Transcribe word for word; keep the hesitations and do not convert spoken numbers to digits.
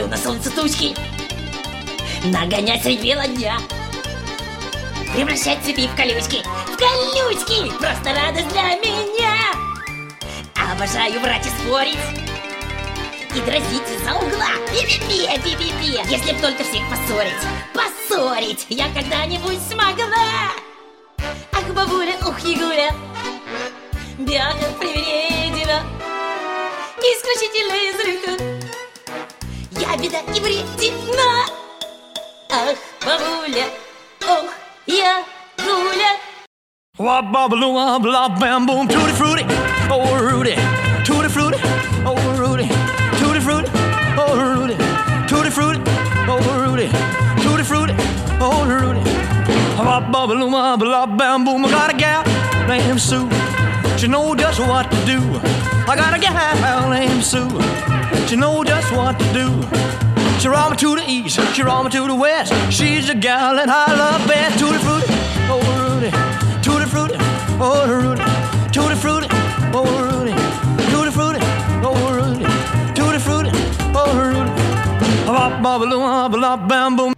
на солнце тучки, нагонять средь бела дня, превращать цветы в колючки, в колючки, просто радость для меня. Обожаю врать и спорить, и дразнить из-за угла. Пи-пи-пи, пи-пи-пи. Если б только всех поссорить, поссорить я когда-нибудь смогла. Ах, бабуля, ух, Егуля, бяга привередина, исключительно изрыка, я беда и вредина. Ах, бабуля, ох, я гуля. Wop-bop-a-loo-wop-bop-bam-boom, tutti frutti, oh Rudy, tutti frutti, oh Rudy, tutti frutti, oh Rudy, tutti frutti, oh Rudy, tutti frutti, oh Rudy. Wop-bop-a-loo-wop-bop-bam-boom, I got a gal named Sue, she knows just what to do. I got a gal named Sue, she knows just what to do. She roll me to the east, she roll me to the west. She's the gal that I love best. Tutti frutti, oh Rudy, tutti frutti, oh Rudy, tutti frutti, oh Rudy, tutti frutti, oh Rudy, tutti frutti, oh Rudy. Bop bop a loo bop bam boom.